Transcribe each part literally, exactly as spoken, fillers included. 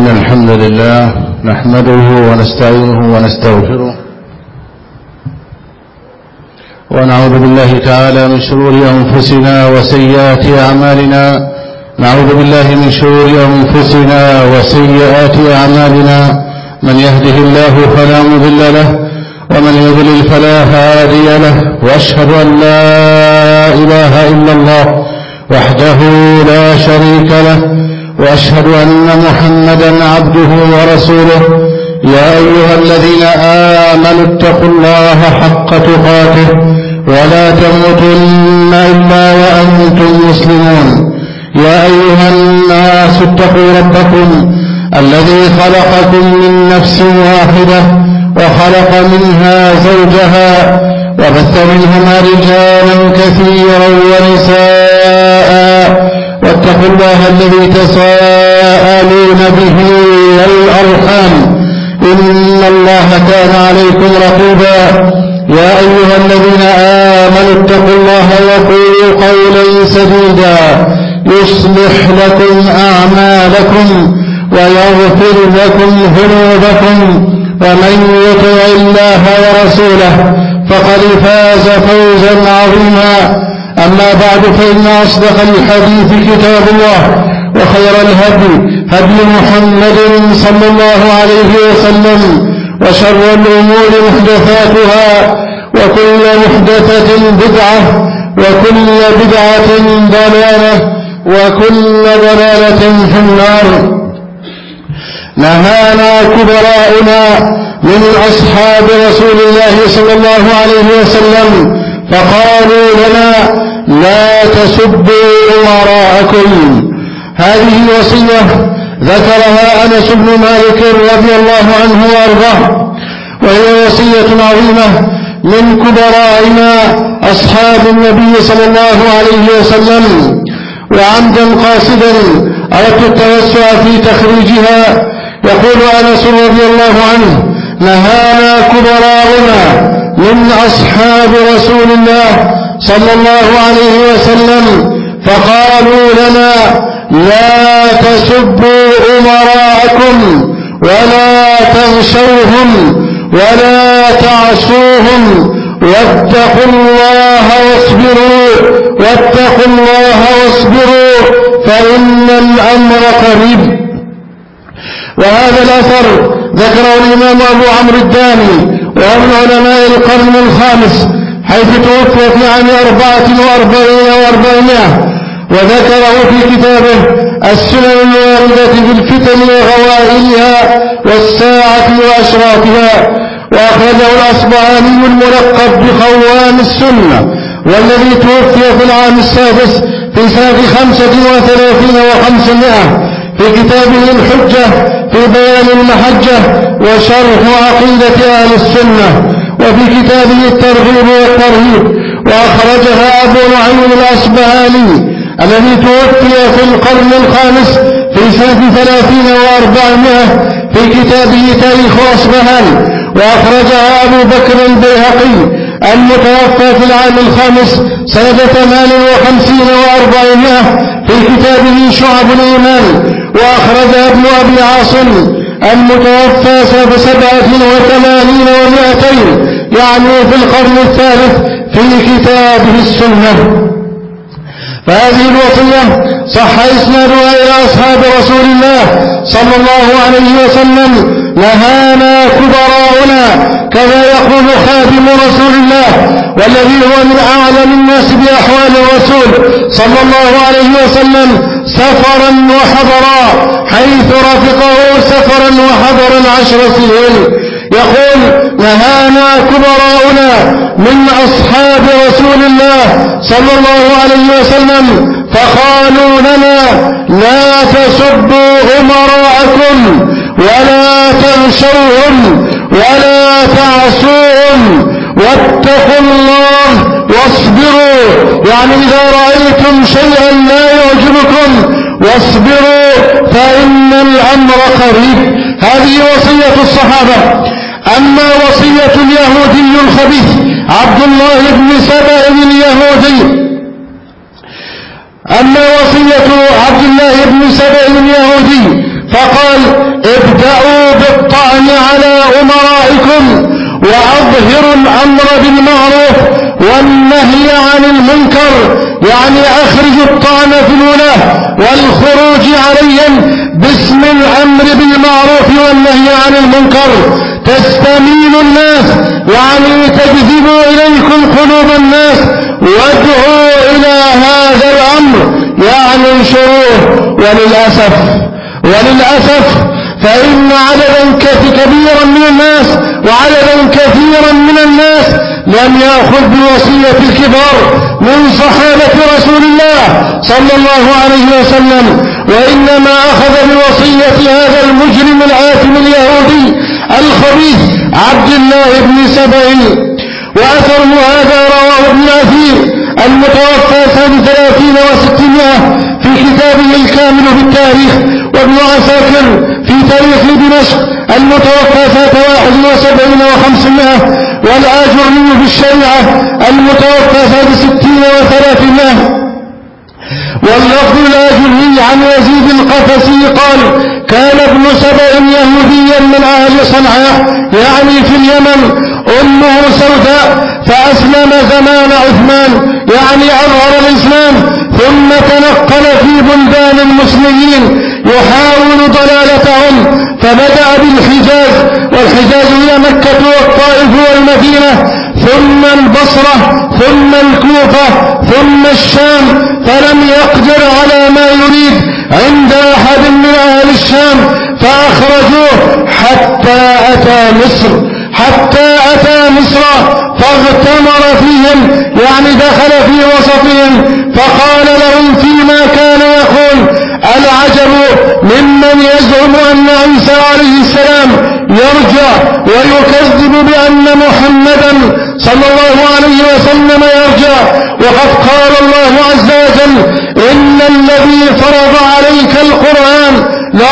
الحمد لله نحمده ونستعينه ونستغفره ونعوذ بالله تعالى من شرور أنفسنا وسيئات أعمالنا نعوذ بالله من شرور أنفسنا وسيئات أعمالنا من يهده الله فلا مضل له ومن يضلل فلا هادي له وأشهد أن لا إله إلا الله وحده لا شريك له وأشهد أن محمدا عبده ورسوله يا أيها الذين آمنوا اتقوا الله حق تقاته ولا تموتن إلا وأنتم مسلمون يا أيها الناس اتقوا ربكم الذي خلقكم من نفس واحدة وخلق منها زوجها وبث منهما رجالا كثيرا ونساء واتقوا الله الذي تساءلون به والأرحام إن الله كان عليكم رقيبا يا أيها الذين آمنوا اتقوا الله وقولوا قولا سديدا يصلح لكم أعمالكم ويغفر لكم ذنوبكم ومن يطع الله ورسوله فقد فاز فوزا عظيما أما بعد فإن أصدق الحديث كتاب الله وخير الهدي هدي محمد صلى الله عليه وسلم وشر الأمور محدثاتها وكل محدثة بدعة وكل بدعة ضلالة وكل ضلالة في النار. نهانا كبراؤنا من أصحاب رسول الله صلى الله عليه وسلم فقالوا لنا لا تسبوا أمراءكم. هذه وصية ذكرها أنس بن مالك رضي الله عنه وأرضاه، وهي وصية عظيمة من كبرائنا أصحاب النبي صلى الله عليه وسلم، وعمدا قاصدا أردت التوسع في تخريجها. يقول أنس رضي الله عنه: نهانا كبراؤنا من أصحاب رسول الله صلى الله عليه وسلم فقالوا لنا لا تسبوا أمراءكم ولا تغشوهم ولا تعصوهم واتقوا الله واصبروا واتقوا الله واصبروا فإن الأمر قريب. وهذا الأثر ذكره الإمام أبو عمرو الداني وهو من علماء القرن الخامس، حيث توفي في عام أربعة وأربعين وأربعمائة، وذكره في كتابه السنن الواردة في الفتن وغوائلها والساعة وأشراطها. وأخرجه الأصبهاني الملقب بقوام السنة، والذي توفي في العام السادس في سنة خمسة وثلاثين وخمسمائة، في كتابه الحجة في بيان المحجة وشرح عقيدة أهل السنة، وفي كتابه الترغيب والترهيب. وأخرجها أبو نعيم الأصبهاني الذي توفي في القرن الخامس في سنة ثلاثين وأربعمائة في كتابه تاريخ أصبهان. وأخرجها أبو بكر البيهقي المتوفى في العام الخامس سنة ثمان وخمسين وأربعمائة في كتابه شعب الإيمان. وأخرجها ابن أبي عاصم المتوفى سنة سبعة وثمانين ومائتين، يعني في القرن الثالث، في كتابه السنة. فهذه الوصية صح إسنادها إلى أصحاب رسول الله صلى الله عليه وسلم: نهانا كبراؤنا، كما يقول خادم رسول الله والذي هو من أعلم الناس بأحوال الرسول صلى الله عليه وسلم سفرا وحضرا، حيث رافقه سفرا وحضرا عشر سنين. يقول: نهانا كبراؤنا من أصحاب رسول الله صلى الله عليه وسلم فقالوا لنا لا تسبوا أمراءكم ولا تغشوهم ولا تعصوهم واتقوا الله واصبروا، يعني إذا رأيتم شيئا لا يعجبكم واصبروا فإن الأمر قريب. هذه وصية الصحابة. أما وصية اليهودي الخبيث عبد الله بن سبأ اليهودي أما وصية عبد الله بن سبأ اليهودي فقال ابدأوا بالطعن على أمرائكم وأظهروا الأمر بالمعروف والنهي عن المنكر، يعني أخرجوا الطعن في الولاة والخروج عليهم باسم الأمر بالمعروف والنهي عن المنكر، تستميل الناس، يعني تجذبوا إليكم قلوب الناس، وادعوا إلى هذا الأمر، يعني انشروه. وللأسف وللأسف فإن عددا كبيرا من الناس وعددا كثيرا من الناس لم يأخذ بوصية الكبار من صحابة رسول الله صلى الله عليه وسلم، وإنما أخذ بوصية هذا المجرم الآثم اليهودي الخبيث عبد الله بن سبأ. وأثر هذا رواه ابن أثير المتوفى سنة ثلاثين وستمائة في كتابه الكامل في التاريخ، وابن عساكر في تاريخ دمشق المتوفى سنة واحد وسبعين وخمسمائة، والآجري في الشريعة المتوفى سنة ستين وثلاثمائة. واللفظ الآجري عن يزيد القفسي قال كان ابن سبأ يهوديا من أهل صنعاء يعني في اليمن، أمه سوداء، فأسلم زمان عثمان يعني أظهر الإسلام، ثم تنقل في بلدان المسلمين يحاول ضلالتهم، فبدأ بالحجاز، والحجاز هي مكة والطائف والمدينة، ثم البصرة، ثم الكوفة، ثم الشام، فلم يقدر على ما يريد عند أحد من أهل الشام فأخرجوه حتى أتى مصر حتى أتى مصر فاغتمر فيهم، يعني دخل في وسطهم، فقال لهم فيما كان يقول العجب ممن يزعم أن عيسى عليه السلام يرجع ويكذب بأن محمدا صلى الله عليه وسلم يرجع، وقد قال الله عز وجل إن الذي فرض عليك القرآن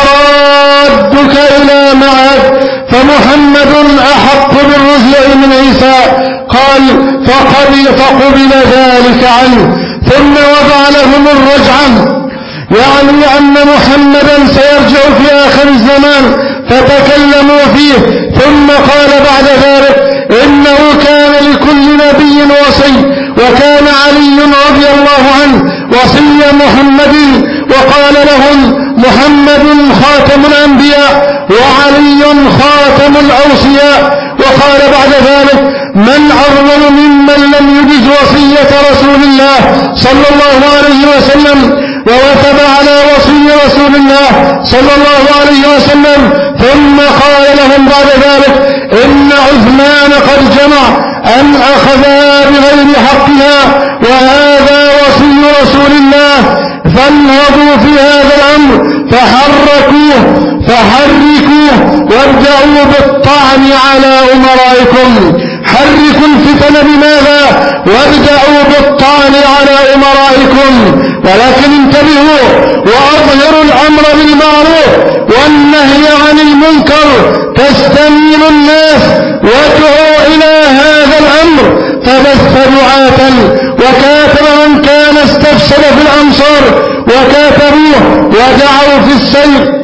لرادك إلى معاد، فمحمد أحق بالرجع من عيسى. قال فقبل, فقبل ذلك عنه، ثم وضع لهم الرجعة، يعني أن محمدا سيرجع في آخر الزمان، فتكلموا فيه، ثم قال بعد ذلك إنه كان لكل نبي وصي، وكان علي رضي الله عنه وصي محمد، وقال لهم محمد خاتم الأنبياء وعلي خاتم الأوصياء، وقال بعد ذلك من أظلم ممن لم يجز وصية رسول الله صلى الله عليه وسلم ووثب على وصي رسول الله صلى الله عليه وسلم، ثم قال لهم بعد ذلك إن عثمان قد جمع أن أخذها بغير حقها وهذا وصي رسول الله، فانهضوا في هذا الأمر فحركوه فحركوه وارجعوا بالطعن على أمرائكم. حركوا الفتن بماذا؟ وابدأوا بالطعن على أمرائكم، ولكن انتبهوا وأظهروا الأمر بالمعروف والنهي عن المنكر، تستميل الناس، وادعوا إلى هذا الأمر. فبث دعاة وكاتب من كان استفسد في الأمصار وكاتبوه ودعوا في السير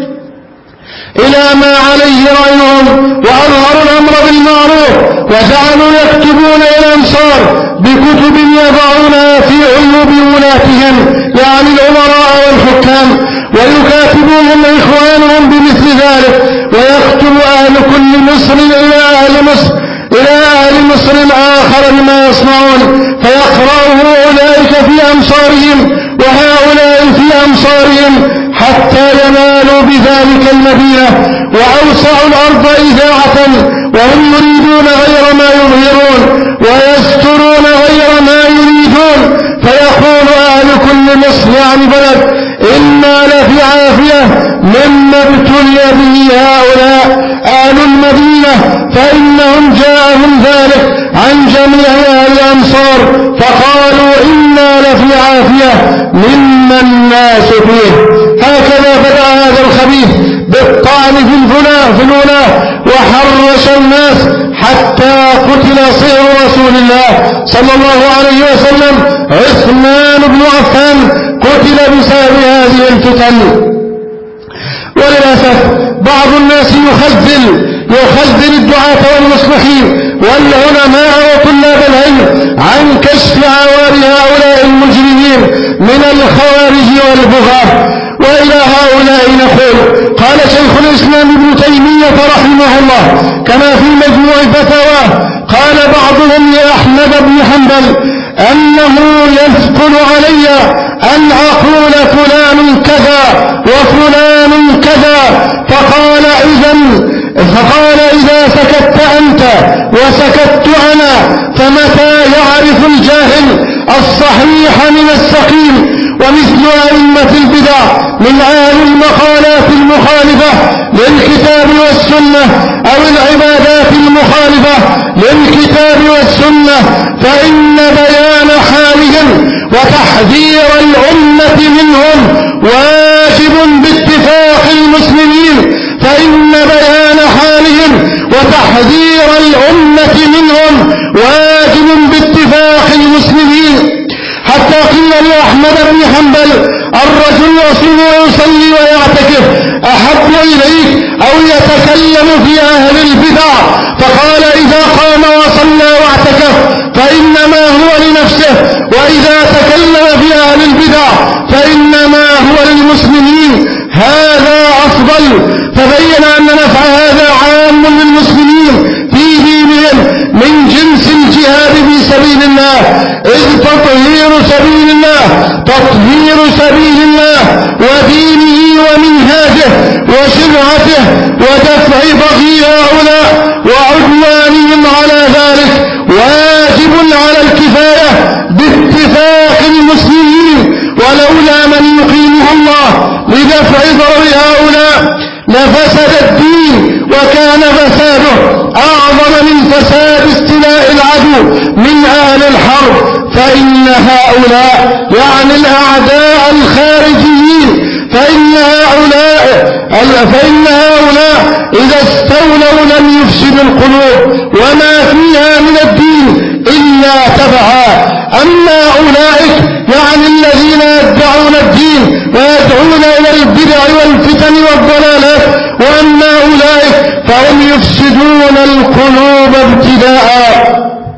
إلى ما عليه رأيهم، وأظهروا الأمر بالمعروف، وجعلوا يكتبون إلى الأمصار بكتب يضعونها في عيوب ولاتهم يعني الأمراء والحكام، ويكاتبوهم إخوانهم بمثل ذلك، ويكتب أهل كل مصر إلى أهل مصر إلى أهل مصر الآخر بما يصنعون، فيقرأه أولئك في أمصارهم وهؤلاء في أمصارهم حتى ينالوا بذلك المدينة، وأوسعوا الأرض إذاعة، وهم يريدون غير ما يظهرون ويسترون غير ما يريدون. فيقول أهل كل مصر يعني بلد إنا لفي عافية مما ابتلي به هؤلاء أهل المدينة، فإنهم جاءهم ذلك عن جميع أهل الأمصار فقالوا إنا لفي عافية مما الناس فيه. هكذا بدأ هذا الخبيث بالطعن في الفلاة في الولاة وحرش الناس حتى قتل صهر رسول الله صلى الله عليه وسلم عثمان بن عفان، قتل بسبب هذه الفتن. وللأسف بعض الناس يخذل يخذل الدعاة والمصلحين والعلماء وطلاب العلم عن كشف عوار هؤلاء المجرمين من الخوارج والبغاة. وإلى هؤلاء نقول قال شيخ الإسلام ابن تيمية رحمه الله كما في مجموع فتاواه قال بعضهم لأحمد بن حنبل أنه يثقل علي أن أقول فلان كذا وفلان كذا، فقال إذن فقال إذا سكت أنت وسكت أنا فمتى يعرف الجاهل الصحيح من السقيم؟ ومثل أئمة البدع من أهل المقالات المخالفة للكتاب والسنة أو العبادات المخالفة للكتاب والسنة فإن بيان حالهم وتحذير الأمة منهم واجب باتفاق المسلمين فإن بيان حالهم وتحذير الأمة منهم واجب باتفاق المسلمين. حتى قيل لأحمد بن حنبل الرجل يصوم ويصلي ويعتكف أحب إليك أو يتكلم في أهل البدع؟ فقال إذا قام وصلى واعتكف فإنما هو لنفسه، وإذا تكلم في أهل البدع فإنما هو للمسلمين، هذا أفضل. فبين أن نفع هذا عام للمسلمين في دينهم من جنس الجهاد في سبيل الله، إذ تطهير سبيل الله تطهير سبيل الله ودينه ومنهاجه وشرعته ودفع بغي هؤلاء وعدوانهم على ذلك واجب على الكفاية باتفاق المسلمين، ولولا من يقيمه الله لدفع ضرر هؤلاء لفسد الدين وكان فساده أعظم من فساد استيلاء العدو من أهل الحرب. فإن هؤلاء يعني الأعداء الخارجيين فإن هؤلاء فإن هؤلاء إذا استولوا لم يفسدوا القلوب وما فيها من الدين إلا تبعا. أما أولئك يعني الذين يدعون الدين ويدعون إلى البدع والفتن والضلالات، وأما أولئك فهم يفسدون القلوب ابتداء.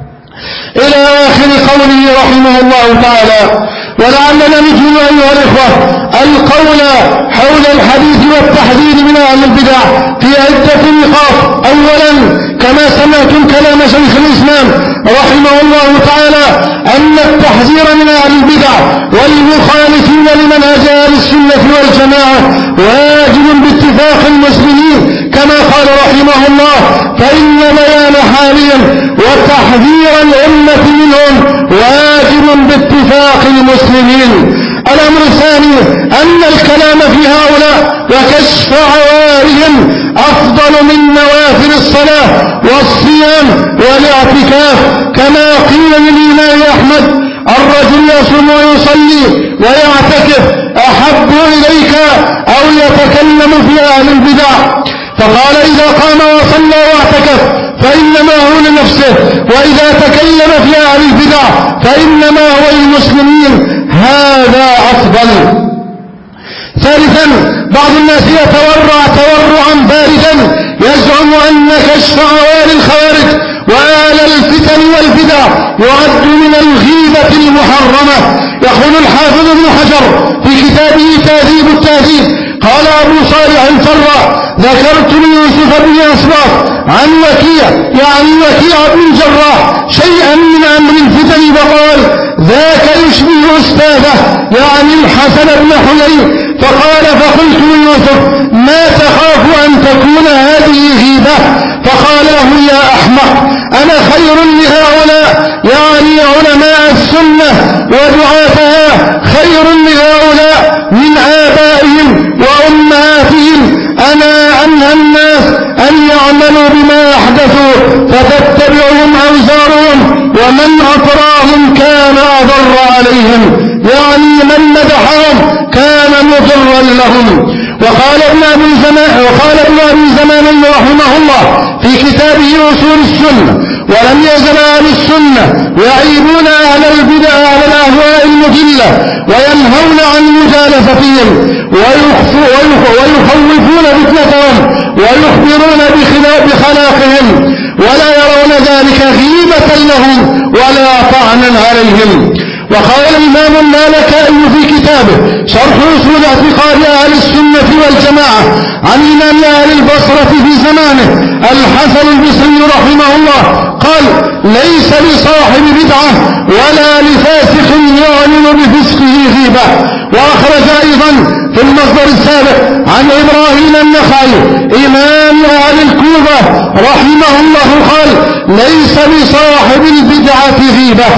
إلى آخر قوله رحمه الله تعالى. ولعلنا نجمع أيها الإخوة القول حول الحديث والتحذير من أهل البدع في عدة نقاط. أولا كما سمعتم كلام شيخ الإسلام رحمه الله تعالى أن التحذير من أهل البدع والمخالفين لمنهج أهل السنة والجماعة واجب باتفاق المسلمين كما قال رحمه الله فإن بيان حالهم وتحذير الأمة منهم واجب باتفاق المسلمين. الأمر الثاني أن الكلام في هؤلاء وكشف عوارهم أفضل من نوافل الصلاة والصيام والاعتكاف، كما قيل للإمام أحمد الرجل يصوم ويصلي ويعتكف أحب إليك أو يتكلم في أهل البدع؟ فقال إذا قام وصلى واعتكف فإنما هو لنفسه، وإذا تكلم في أهل البدع فإنما هو للمسلمين، هذا أفضل. ثالثا بعض الناس يتورع تورعا باردا يزعم أن كشف عوار الخوارج وآل الفتن والبدع يعد من الغيبة المحرمة. يقول الحافظ ابن حجر في كتابه تهذيب التهذيب قال أبو صالح الفراء ذكرت ليوسف بن أسباط عن وكيع يعني وكيع بن جراح شيئا من أمر الفتن فقال ذاك يشبه أستاذه يعني الحسن بن حيي، فقال فقلت ليوسف ما تخاف أن تكون هذه غيبة؟ فقال له يا أحمق أنا خير لهؤلاء يعني علماء السنة ودعاتها خير لهؤلاء من آبائهم وأمهاتهم، أنا أنهى الناس أن يعملوا بما أحدثوا فتتبعهم أوزارهم ومن أطراهم كان أضر عليهم، يعني من مدحهم كان مضرا لهم. وقال ابن أبي زمان وقال ابن أبي زمان رحمه الله في كتابه أصول السنة ولم يزل أهل السنة يعيبون أهل البدع أهل الأهواء المضلة وينهون عن مجالستهم ويخوفون فتنتهم ويخبرون بخلاقهم ولا يرون ذلك غيبة لهم ولا طعنا عليهم. وقال الإمام المالكائي في كتابه شرح أصول اعتقاد أهل السنة والجماعة عن إمام أهل البصرة في زمانه الحسن البصري رحمه الله قال: ليس لصاحب بدعة ولا لفاسق يعلن بفسقه غيبة. وأخرج أيضا في المصدر السابق عن إبراهيم النخعي إمام أهل الكوفة رحمه الله قال: ليس لصاحب البدعة غيبة.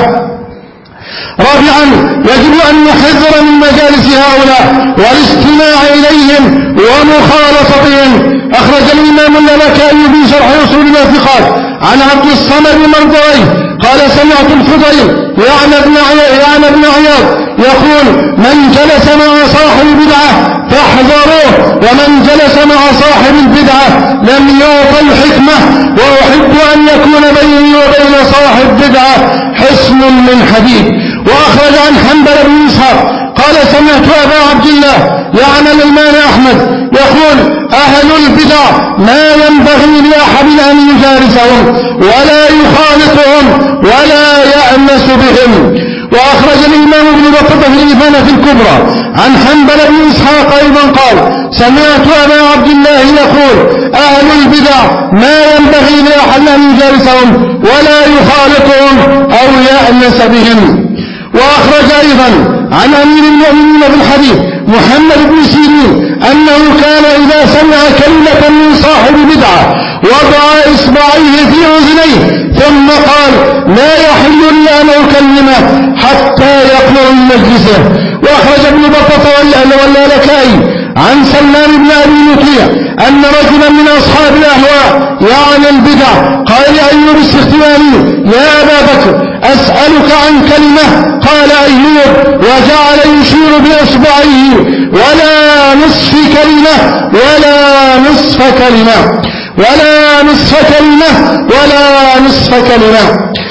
رابعا يجب أن نحذر من مجالس هؤلاء والاستماع إليهم ومخالطتهم. أخرج الإمام المالكائي في شرح أصول الاعتقاد عن عبد الصمد المرضعي قال: سمعت الفضيل يعني ابن عياض يقول: من جلس مع صاحب بدعة فاحذروه، ومن جلس مع صاحب البدعة لم يعط الحكمة، وأحب أن يكون بيني وبين صاحب بدعة حصن من حديد. وأخرج عن حنبل بن إسحاق قال: سمعت أبا عبد الله يعني الإمام أحمد يقول: أهل البدع ما ينبغي لأحد أن يجالسهم ولا يخالطهم ولا يأنس بهم. وأخرج الإمام ابن بطة في الإبانة الكبرى عن حنبل بن إسحاق أيضا قال: سمعت أبا عبد الله يقول: أهل البدع ما ينبغي لأحد أن يجالسهم ولا يخالطهم أو يأنس بهم. وأخرج أيضا عن أمير المؤمنين في الحديث محمد بن سيرين أنه كان إذا سمع كلمة من صاحب بدعة وضع إصبعيه في أذنيه ثم قال: لا يحل لي أن أكلمه حتى يقوم من مجلسه. وأخرج ابن بطة واللالكائي عن سلمان بن أبي مطيع أن رجلا من أصحاب الأهواء يعني البدع قال لأيوب السختياني: يا أبا بكر أسألك عن كلمة. قال أيوب وجعل يشير بإصبعيه: ولا نصف كلمة ولا نصف كلمة ولا نصف كلمة ولا نصف كلمة.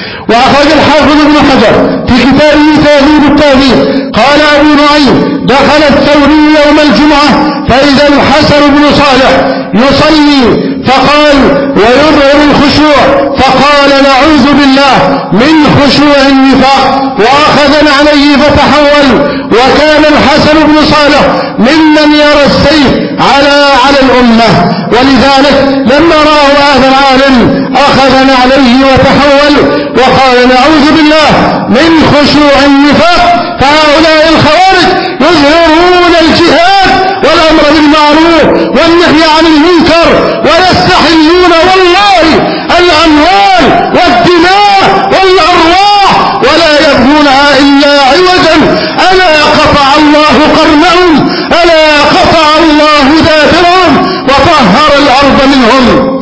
وأخرج الحافظ ابن حجر في كتابه تهذيب التهذيب قال: أبو نعيم دخل الثوري يوم الجمعة فإذا الحسن بن صالح يصلي فقال ويظهر الخشوع فقال: نعوذ بالله من خشوع النفاق، وأخذ عليه فتحول. وكان الحسن بن صالح ممن يرى السيف على على الأمة، ولذلك لما رأى هذا العالم أخذ عليه وتحول وقال: نعوذ بالله من خشوع النفاق. فهؤلاء الخوارج يظهرون الجهاد والأمر بالمعروف والنهي عن المنكر ويستحلون والله الأموال والدماء والأرواح ولا يبغونها إلا عوجا. ألا قطع الله قرنهم، ألا قطع الله دابرهم وطهر الأرض منهم.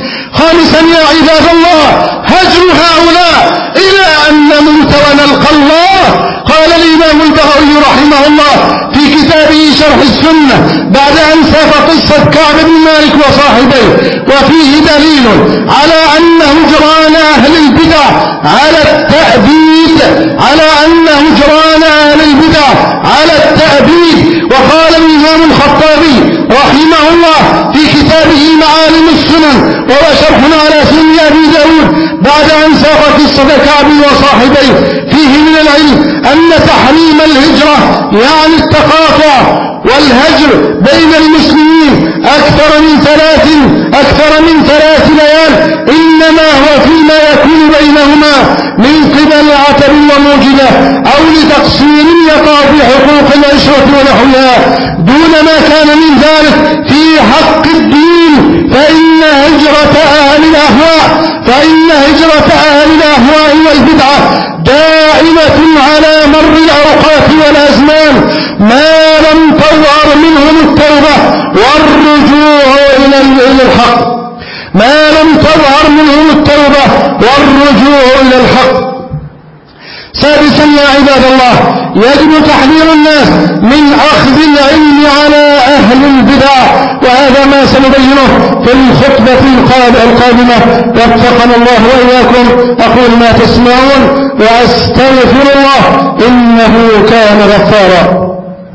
خامسا يا عباد الله هجر هؤلاء إلى أن نموت ونلقى الله. قال الإمام البغوي رحمه الله في كتابه شرح السنة بعد أن ساق قصة كعب بن مالك وصاحبيه: وفيه دليل على أن هجران أهل البدع على التأبيد على أن هجران أهل البدع على التأبيد. وقال الإمام الخطابي رحمه الله في كتابه معالم السنن وهو شرح على سنن أبي داود بعد أن ساق قصة كعب وصاحبيه: فيه من العلم أن تحريم الهجرة يعني التقاطع والهجر بين المسلمين أكثر من ثلاث أكثر من ثلاث ليال إنما هو فيما يكون بينهما من قبل عتب وموجبة أو لتقصير يقع في حقوق العشرة ونحوها دون ما كان من ذلك في حق الدين. فإن هجرة أهل الأهواء فإن هجرة أهل الأهواء والبدعة دائمة على مر الأوقات والأزمان ما لم تظهر منهم التوبة والرجوع إلى الحق ما لم تظهر منهم التوبة والرجوع إلى الحق. سادسا يا عباد الله يجب تحذير الناس من أخذ العلم على أهل البدع، وهذا ما سنبينه في الخطبة القادمة. وفقنا الله وإياكم. أقول ما تسمعون وأستغفر الله إنه كان غفارا.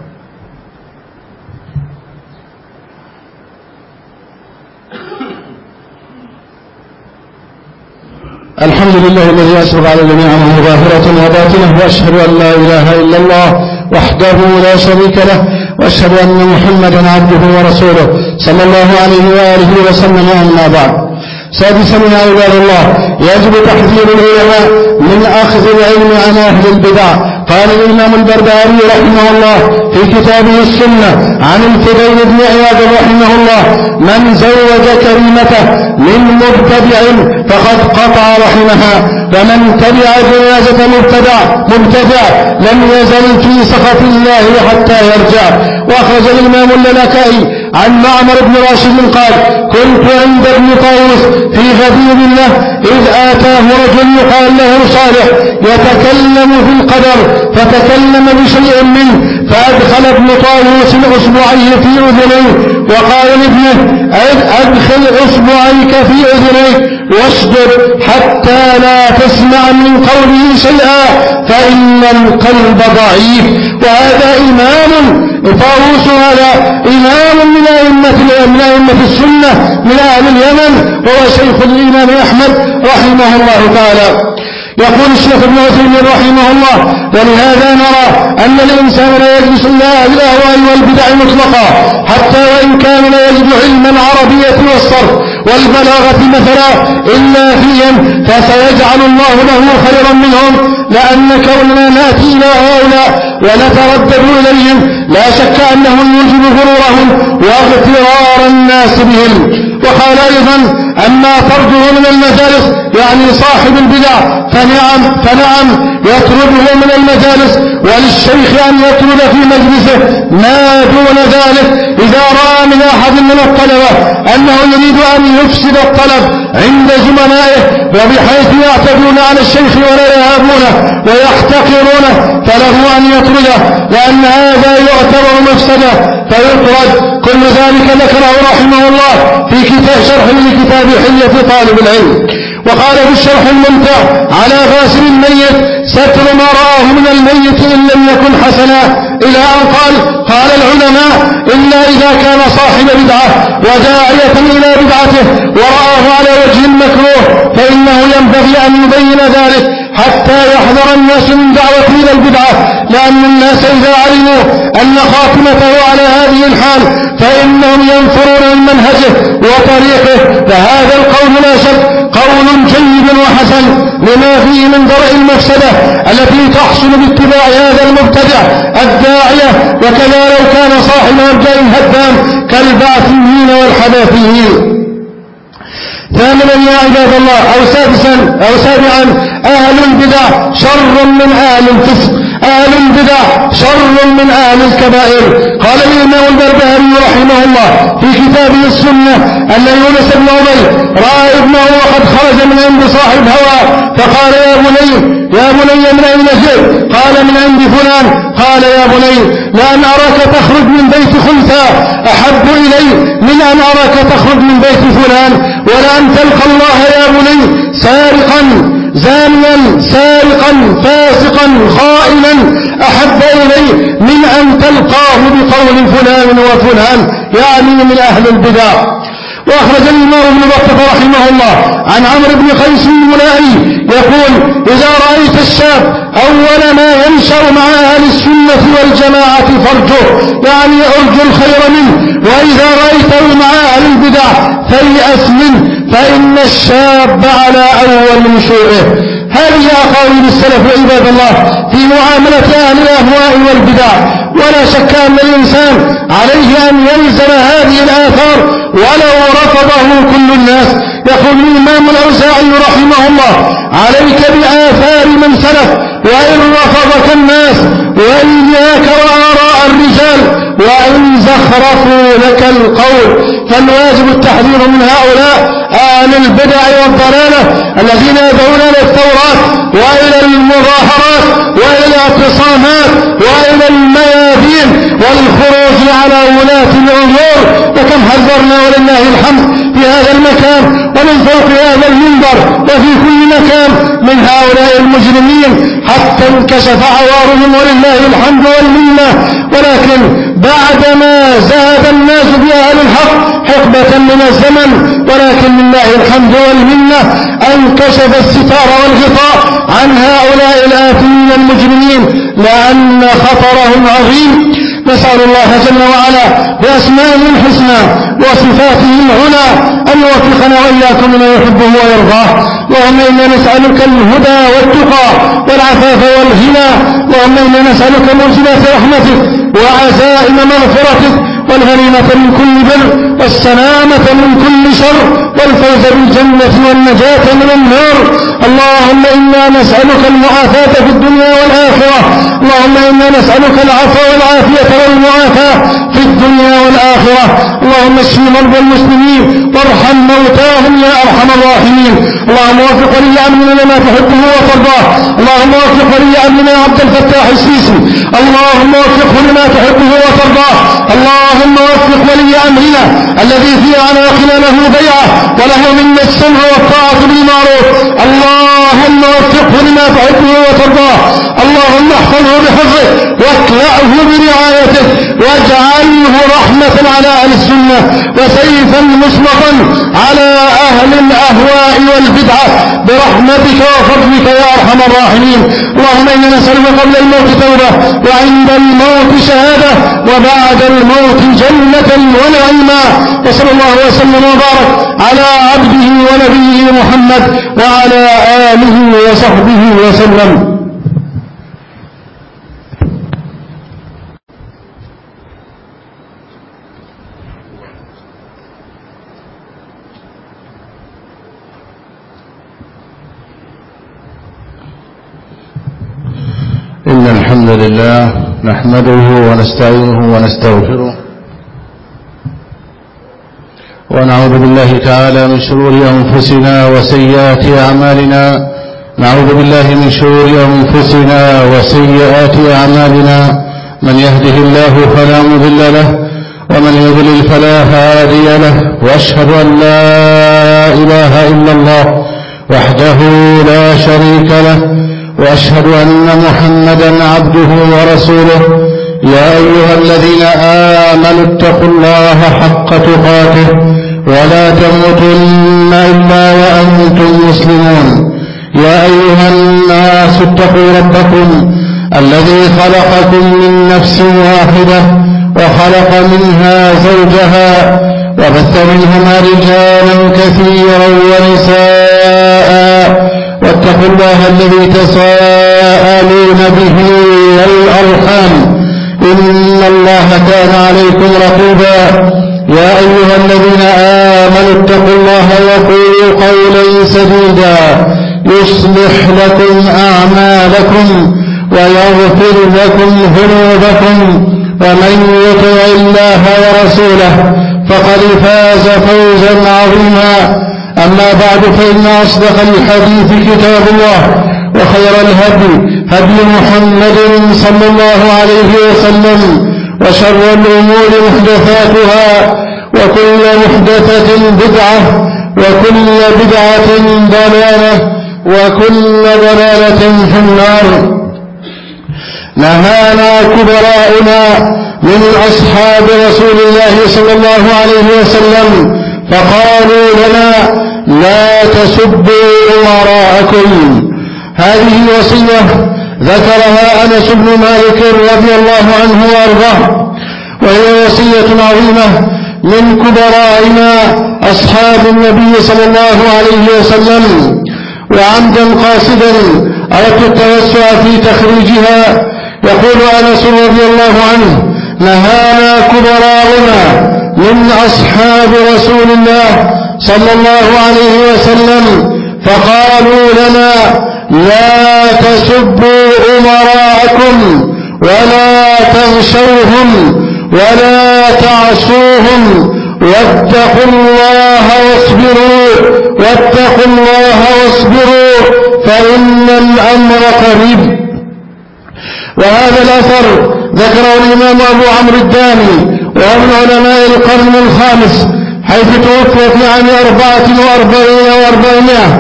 الحمد لله الذي أسبغ على جميع أمره ظاهرة وباطنة، وأشهد أن لا إله إلا الله وحده لا شريك له، وأشهد أن محمدا عبده ورسوله صلى الله عليه وآله وسلم. أما بعد، سادسا يا عباد الله، يجب تحذير العلماء من أخذ العلم عن أهل البدع. قال الإمام البربهاري رحمه الله في كتابه السنة عن الفضيل بن عياض رحمه الله: من زوج كريمته من مبتدع فقد قطع رحمها، ومن تبع جنازة مبتدع مبتدع لم يزل في سخط الله حتى يرجع. وأخرج الإمام اللالكائي عن معمر بن راشد قال: كنت عند ابن طاووس في غدير الله إذ آتاه رجل يقال له صالح يتكلم في القدر، فتكلم بشيء منه، فأدخل ابن طاووس أصبعيه في أذنيه وقال لابنه: أدخل أصبعيك في أذنيك واشدد حتى لا تسمع من قوله شيئا فإن القلب ضعيف. وهذا إمام طاووس، هذا إمام من أئمة من أئمة السنة من أهل اليمن، وهو شيخ الإمام أحمد رحمه الله تعالى. يقول الشيخ ابن عثيمين رحمه الله: ولهذا نرى أن الإنسان لا يجلس إلى أهل الأهواء والبدع مطلقا، حتى وإن كان لا يجد علم العربية والصرف والبلاغة مثلا إلا فيهم، فسيجعل الله له خيرا منهم، لأن كوننا نأتي إلى هؤلاء ونتردد إليهم لا شك أنه يوجب غرورهم واغترار الناس بهم. وقال أيضا: أما طرده من المجالس يعني صاحب البدع فنعم, فنعم يطرده من المجالس، وللشيخ أن يطرد في مجلسه ما دون ذلك إذا رأى من أحد من الطلبة أنه يريد أن يفسد الطلب عند زملائه وبحيث يعتدون على الشيخ ولا يهابونه ويحتقرونه، فله أن يطرده، لأن هذا يعتبر مفسدة فيطرد. كل ذلك ذكره رحمه الله في كتاب شرح لكتاب حلية طالب العلم. وقال في الشرح الممتع على غاسل الميت: ستر ما رآه من الميت إن لم يكن حسنا، إلى أن قال: قال العلماء: إلا إذا كان صاحب بدعة وداعية إلى بدعته ورآه على وجه مكروه فإنه ينبغي أن يبين ذلك حتى يحذر الناس من دعوته إلى البدعة، لأن الناس إذا علموا أن خاتمته على هذه الحال فإنهم ينفرون من منهجه وطريقه. فهذا القول لا شك قول جيد وحسن لما فيه من درء المفسدة التي تحصل باتباع هذا المبتدع الداعية، وكذا لو كان صاحب مرجع هدام كالبعثيين والحنفيين. ثامنا يا عباد الله، أو سادسا أو سابعا: أهل البدع شر من أهل الفسق، أهل البدع شر من أهل الكبائر. قال الإمام البربهاري رحمه الله في كتابه السنة أن يونس بن عبيد رأى ابنه وقد خرج من عند صاحب هوى، فقال: يا بني يا بني من أين جئت؟ قال: من عند فلان. قال: يا بني لأن أراك تخرج من بيت خنثى أحب إلي من أن أراك تخرج من بيت فلان، ولأن تلقى الله يا بني سارقا زانيا سارقا فاسقا خائنا أحب إلي من أن تلقاه بقول فلان وفلان، يعني من أهل البدع. وأخرج الإمام ابن بطة رحمه الله عن عمرو بن قيس الملائي يقول: إذا رأيت الشاب أول ما ينشأ مع أهل السنة والجماعة فرجه، يعني أرجو الخير منه، وإذا رأيته مع أهل البدع فيأس منه، فإن الشاب على أول نشوئه. هذه أقاويل السلف عباد الله في معاملة أهل الأهواء والبدع، ولا شك أن الإنسان عليه أن يلزم هذه الآثار ولو رفضه كل الناس. يقول الإمام الأوزاعي رحمه الله: عليك بآثار من سلف وإن رفضك الناس، وإياك وآراء الرجال وإن زخرفوا لك القول. فالواجب التحذير من هؤلاء أهل البدع والضلالة الذين يدعون إلى الثورات وإلى المظاهرات وإلى الاعتصامات وإلى الميادين والخروج على ولاة الأمور. وكم حذرنا ولله الحمد في هذا المكان ومن فوق هذا المنبر وفي كل مكان من هؤلاء المجرمين حتى انكشف عوارهم ولله الحمد والمنة. ولكن بعدما زاد الناس بأهل الحق حقبة من الزمن، ولكن لله الحمد والمنة انكشف الستار والغطاء عن هؤلاء الآثمين المجرمين لأن خطرهم عظيم. نسأل الله جل وعلا بأسمائه الحسنى وصفاته العلى أن يوفقنا وإياكم لما يحبه ويرضاه. اللهم إنا نسألك الهدى والتقى والعفاف والغنى. اللهم إنا نسألك موجبات رحمتك وعزائم مغفرتك والغنيمة من كل بر والسلامة من كل شر والفوز بالجنة والنجاة من النار. اللهم إنا نسألك المعافاة في الدنيا والآخرة. اللهم إنا نسألك العفو والعافية والمعافاة في الدنيا والآخرة. اللهم اشف مرضى المسلمين وارحم موتاهم يا أرحم الراحمين. اللهم وفق ولي أمرنا لما تحبه وترضاه. اللهم وفق ولي أمرنا عبد الفتاح السيسي. اللهم وفقه لما تحبه وترضاه. اللهم وفق ولي أمرنا الذي في أعناقنا له بيعة وله منا السمع والطاعة بالمعروف. اللهم وفقه لما تحبه وترضاه. اللهم احفظه بحفظه واكلأه برعايته واجعله رحمة على أهل السنة وسيفا مسلطا على أهل الأهواء والبدعة برحمتك وفضلك يا أرحم الراحمين. اللهم إنا نسألك قبل الموت توبة وعند الموت شهادة وبعد الموت جنة ونعيما. وصلى الله وسلم وبارك على عبده ونبيه محمد وعلى آله وصحبه وسلم. إن الحمد لله نحمده ونستعينه ونستغفره ونعوذ بالله تعالى من شرور أنفسنا وسيئات أعمالنا. نعوذ بالله من شرور أنفسنا وسيئات أعمالنا. من يهده الله فلا مضل له ومن يضلل فلا هادي له. وأشهد أن لا إله إلا الله وحده لا شريك له. وأشهد أن محمدا عبده ورسوله. يا أيها الذين آمنوا اتقوا الله حق تقاته ولا تموتن إلا وأنتم مسلمون. يا أيها الناس اتقوا ربكم الذي خلقكم من نفس واحدة وخلق منها زوجها وبث منهما رجالا كثيرا ونساء. واتقوا الله الذي تساءلون به والأرحام إن الله كان عليكم رقيبا. يا أيها الذين آمنوا اتقوا الله وقولوا قولا سديدا يصلح لكم أعمالكم ويغفر لكم ذنوبكم ومن يطع الله ورسوله فقد فاز فوزا عظيما. أما بعد فإن أصدق الحديث كتاب الله وخير الهدي هدي محمد صلى الله عليه وسلم وشر الأمور محدثاتها وكل محدثة بدعة وكل بدعة ضلالة وكل ضلالة في النار. نهانا كبراؤنا من أصحاب رسول الله صلى الله عليه وسلم فقالوا لنا لا تسبوا أمراءكم. هذه وصية ذكرها أنس بن مالك رضي الله عنه وأرضاه، وهي وصية عظيمة من كبرائنا أصحاب النبي صلى الله عليه وسلم. وعمدا قاصدا أردت التوسع في تخريجها. يقول أنس رضي الله عنه نهانا كبراؤنا من أصحاب رسول الله صلى الله عليه وسلم فقالوا لنا لا تسبوا أمراءكم ولا تغشوهم ولا تعصوهم واتقوا الله واصبروا واتقوا الله واصبروا فإن الأمر قريب. وهذا الأثر ذكره الإمام أبو عمرو الداني وهو من علماء القرن الخامس حيث توفي في عام أربعة وأربعين وأربعمائة.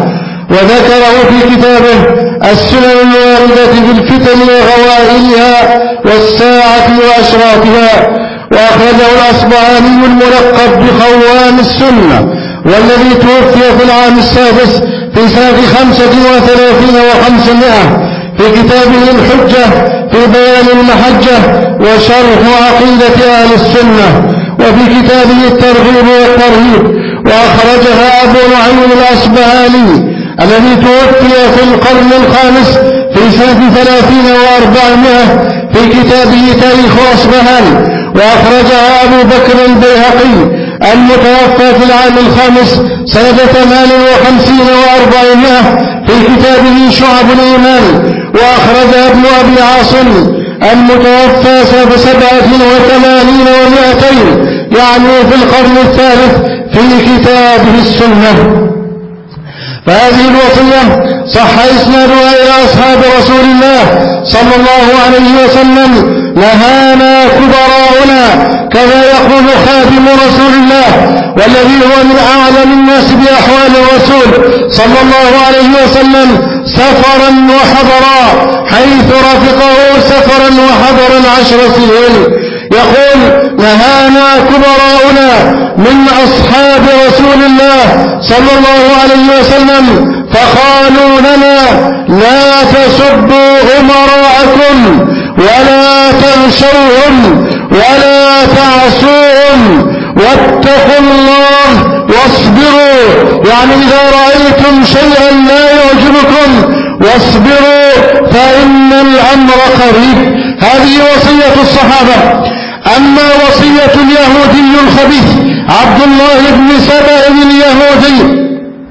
وذكره في كتابه السنن الواردة في الفتن وغوائلها والساعة وأشراطها. وأخرجه الأصبهاني الملقب بخوان السنة، والذي توفي في العام السادس في سنة خمسة وثلاثين وخمسمائة في كتابه الحجة في بيان المحجة وشرح عقيدة أهل السنة، وفي كتابه الترغيب والترهيب. وأخرجها أبو نعيم الأصبهاني الذي توفي في القرن الخامس في سنة ثلاثين وأربعمائة في كتابه تاريخ أصبهان. وأخرجها أبو بكر البيهقي المتوفى في العام الخامس سنة ثمان وخمسين وأربعمائة في كتابه شعب الإيمان. وأخرجها ابن أبي عاصم المتوفى سنة سبعة وثمانين ومائتين يعني في القرن الثالث في كتابه السنة. فهذه الوصية صح إسنادها إلى أصحاب رسول الله صلى الله عليه وسلم: نهانا كبراؤنا، كما يقول خادم رسول الله والذي هو من أعلم الناس بأحوال الرسول صلى الله عليه وسلم سفرا وحضرا، حيث رفقه سفرا وحضرا عشر سنين. يقول: نهانا كبراؤنا من أصحاب رسول الله صلى الله عليه وسلم فقالوا لنا: لا تسبوا أمراءكم ولا تنشروهم ولا تعصوهم واتقوا الله واصبروا، يعني إذا رأيتم شيئا لا يعجبكم واصبروا فإن الأمر قريب. هذه وصية الصحابة. أما وصية اليهودي الخبيث عبد الله بن سبأ اليهودي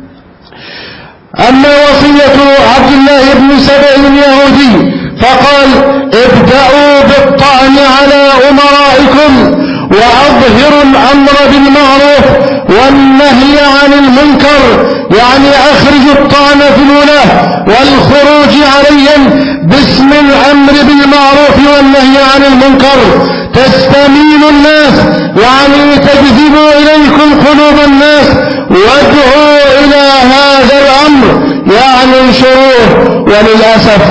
أما وصية عبد الله بن سبأ اليهودي فقال: ابدأوا بالطعن على أمرائكم وأظهروا الأمر بالمعروف والنهي عن المنكر، يعني أخرجوا الطعن في الولاة والخروج عليهم باسم الأمر بالمعروف والنهي عن المنكر، تستميل الناس، يعني تجذبوا إليكم قلوب الناس، وادعوا إلى هذا الأمر، يعني انشروه. وللأسف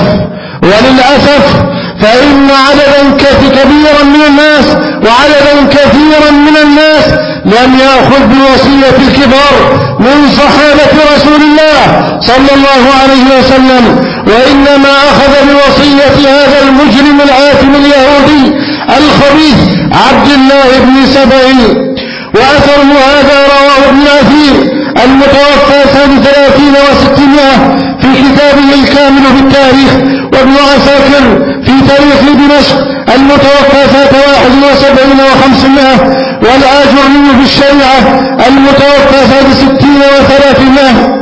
وللأسف فإن عددا كبيرا من الناس وعددا كثيرا من الناس لم يأخذ بوصية الكبار من صحابة رسول الله صلى الله عليه وسلم، وإنما أخذ بوصية هذا المجرم العاثم اليهودي الخبيث عبد الله بن سبأ. وأثر هذا رواه ابن أثير المتوفى سنة ثلاثين وستمائة في كتابه الكامل في التاريخ، وابن عساكر في تاريخ دمشق المتوفى سنة واحد وسبعين وخمسمائة، والآجري في الشريعة المتوفى سنة ستين وثلاثمائة.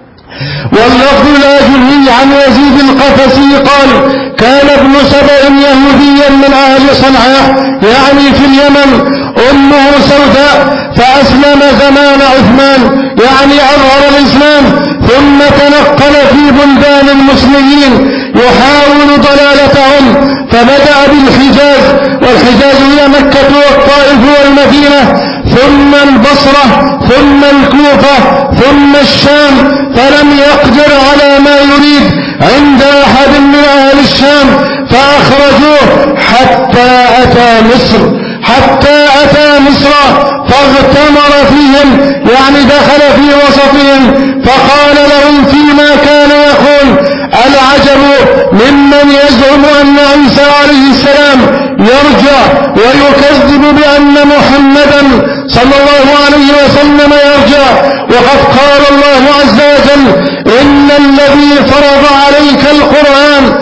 واللفظ الآجري عن يزيد القفسي قال: كان ابن سبأ يهوديا من أهل صنعاء يعني في اليمن، أمه سوداء، فأسلم زمان عثمان يعني أظهر الإسلام، ثم تنقل في بلدان المسلمين يحاول ضلالتهم، فبدأ بالحجاز، والحجاز هي مكة والطائف والمدينة، ثم البصرة، ثم الكوفة، ثم الشام، فلم يقدر على ما يريد عند أحد من أهل الشام فأخرجوه حتى أتى مصر حتى أتى مصر فاغتمر فيهم، يعني دخل في وسطهم، فقال لهم فيما كان يقول: العجب ممن يزعم أن عيسى عليه السلام يرجع ويكذب بأن محمدا صلى الله عليه وسلم يرجع، وقد قال الله عز وجل: إن الذي فرض عليك القرآن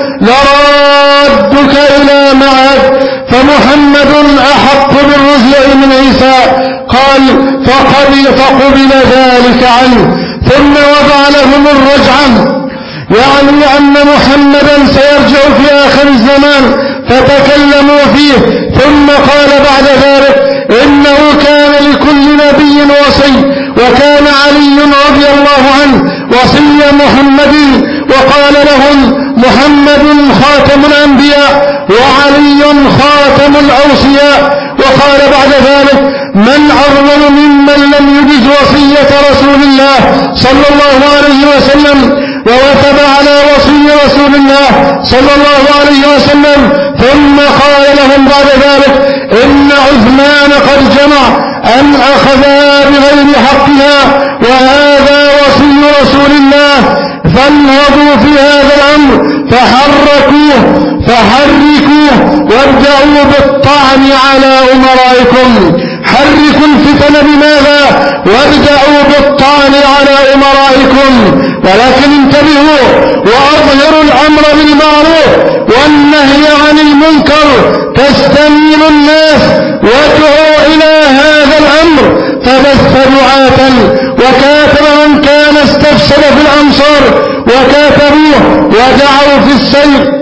لرادك إلى معاد، فمحمد أحق بالرجوع من عيسى. قال: فقبل, فقبل ذلك عنه، ثم وضع لهم الرجعة، يعني أن محمدا سيرجع في آخر الزمان، فتكلموا فيه، ثم قال بعد ذلك: إنه كان لكل نبي وصي، وكان علي رضي الله عنه وصي محمد، وقال لهم: محمد خاتم الأنبياء وعلي خاتم الأوصياء. وقال بعد ذلك: من أظلم ممن لم يجز وصية رسول الله صلى الله عليه وسلم ووثب على وصي رسول الله صلى الله عليه وسلم، ثم قال لهم بعد ذلك إن عثمان قد جمع أن أخذها بغير حقها وهذا وصي رسول الله، فانهضوا في هذا الأمر فحركوه فحركوه وارجعوا بالطعن على أمرائكم. حركوا الفتن بماذا؟ وارجعوا بالطعن على أمرائكم. ولكن انتبهوا وأظهروا الأمر بالمعروف والنهي عن المنكر، تستميل الناس وادعوا إلى هذا الأمر. فبث دعاة وكاتب من كان استفسد في الأمصار وكاتبوه ودعوا في السير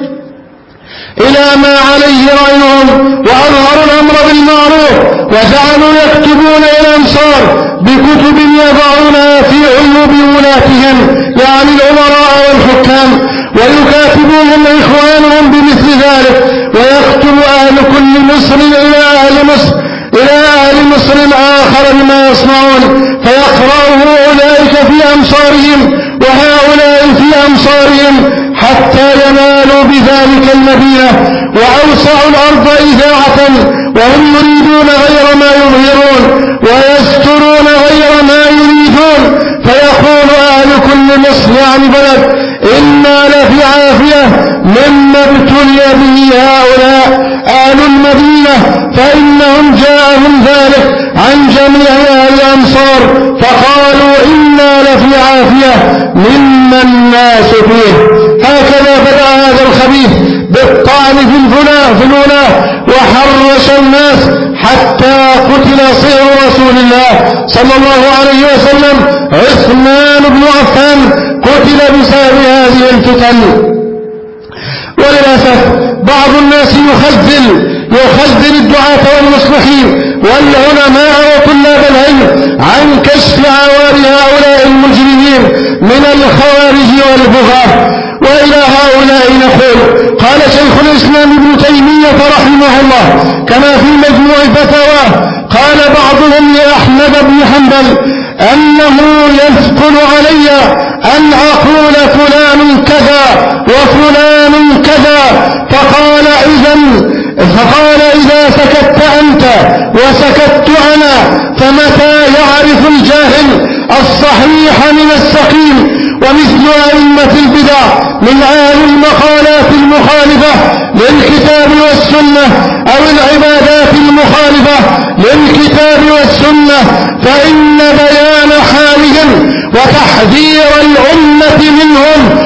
إلى ما عليه رأيهم، وأظهروا الأمر بالمعروف وجعلوا يكتبون إلى الأمصار بكتب يضعونها في عيوب ولاتهم يعني الأمراء والحكام، ويكاتبوهم إخوانهم بمثل ذلك، ويكتب أهل كل مصر إلى أهل مصر إلى أهل مصر الآخر بما يصنعون، فيقرأه أولئك في أمصارهم وهؤلاء في أمصارهم حتى ينالوا بذلك المدينة وأوسعوا الأرض إذاعة، وهم يريدون غير ما يظهرون ويسترون غير ما يريدون. فيقول أهل كل مصر يعني بلد إنا لفي عافية مما ابتلي به هؤلاء أهل المدينة، فإنهم جاءهم ذلك عن جميع أهل الأمصار فقالوا إنا لفي عافية مما الناس فيه. هكذا بدأ هذا الخبيث بالطعن في الفلاة في الولاة وحرش الناس حتى قتل صهر رسول الله صلى الله عليه وسلم عثمان بن عفان، قتل بسبب هذه الفتن. وللأسف بعض الناس يخذل يخذل الدعاة والمصلحين والعلماء وطلاب العلم عن كشف عوار هؤلاء المجرمين من الخوارج والبغاة. وإلى هؤلاء نقول قال شيخ الإسلام ابن تيمية رحمه الله كما في مجموع فتاواه، قال بعضهم لأحمد بن حنبل أنه يثقل علي أن أقول فلان كذا وفلان كذا، فقال إذن فقال إذا سكت أنت وسكت أنا فمتى يعرف الجاهل الصحيح من السقيم؟ ومثل أئمة البدع من أهل المقالات المخالفة للكتاب والسنة أو العبادات المخالفة للكتاب والسنة، فإن بيان حالهم وتحذير الأمة منهم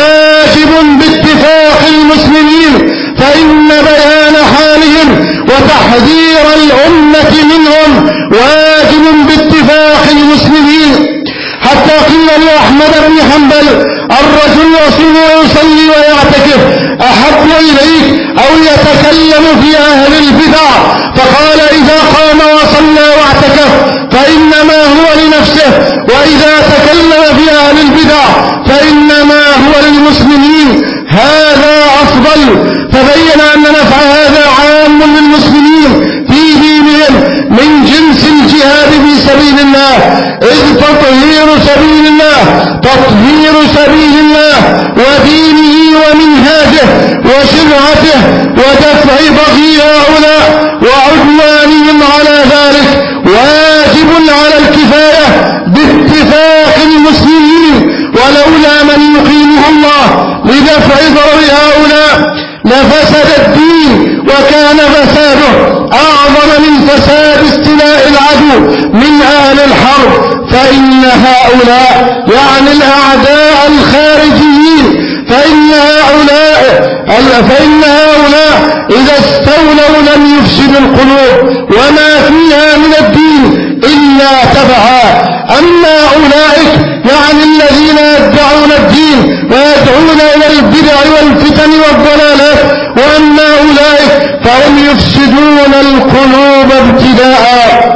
واجب باتفاق المسلمين فإن بيان حالهم وتحذير الأمة منهم واجب باتفاق المسلمين. حتى قيل لأحمد بن حنبل الرجل يصوم ويصلي ويعتكف أحب إليك أو يتكلم في أهل البدع؟ فقال إذا قام وصلى واعتكف فإنما هو لنفسه، وإذا تكلم في أهل البدع فإنما هو للمسلمين، هذا أفضل. فبين أن نفع هذا عام للمسلمين في دينهم من جنس الجهاد في سبيل الله، إذ تطهير سبيل الله تطهير سبيل الله ودينه ومنهاجه وشرعته ودفع بغي هؤلاء وعدوانهم على ذلك واجب على الكفاية باتفاق المسلمين، ولولا من يقيمه الله لدفع ضرر هؤلاء لفسد الدين وكان فساده أعظم من فساد استيلاء العدو من أهل الحرب. فإن هؤلاء يعني الأعداء الخارجيين فإن هؤلاء فإن هؤلاء إذا استولوا لم يفسدوا القلوب وما فيها من الدين إلا تبعا. أما أولئك يعني الذين يدعون الدين ويدعون إلى البدع والفتن والضلالات، وأما أولئك فهم يفسدون القلوب ابتداء.